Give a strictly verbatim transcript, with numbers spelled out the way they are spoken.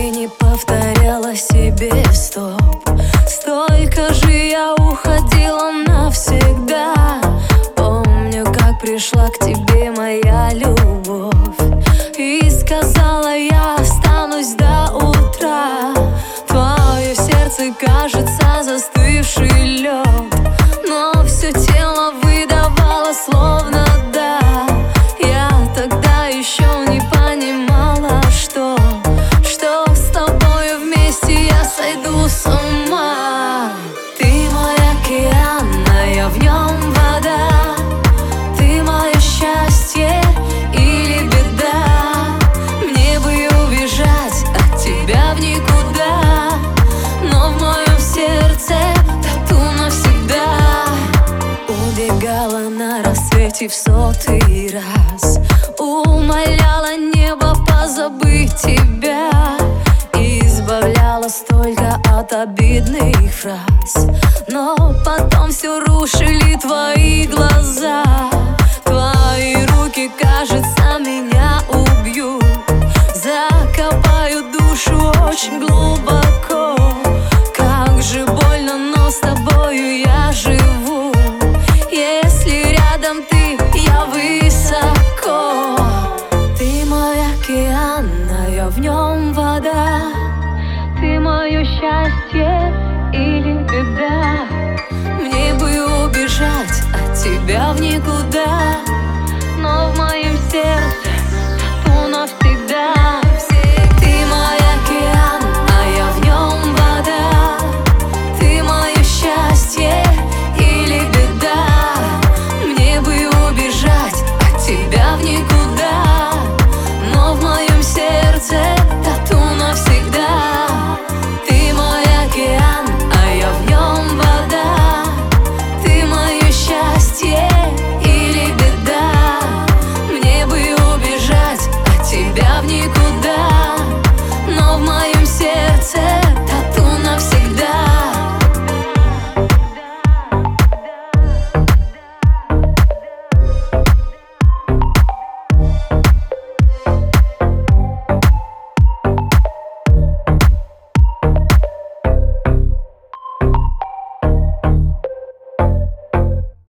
не повторяла себе стоп. Столько же я уходила навсегда. Помню, как пришла к тебе моя любовь и сказала, я останусь до утра. Твое сердце кажется застывший лед, но все тело выдавало словно да. Я тогда еще не понимала, что Что с тобою вместе я сойду с ума. Ты мой океан, а я в нем вода. Ты мое счастье или беда. Мне бы убежать от тебя в никуда, но в моем сердце тату навсегда. Убегала на рассвете в сотый раз, умоляла небо позабыть тебя, избавлялась только от обидных фраз, но потом все рушили твои глаза.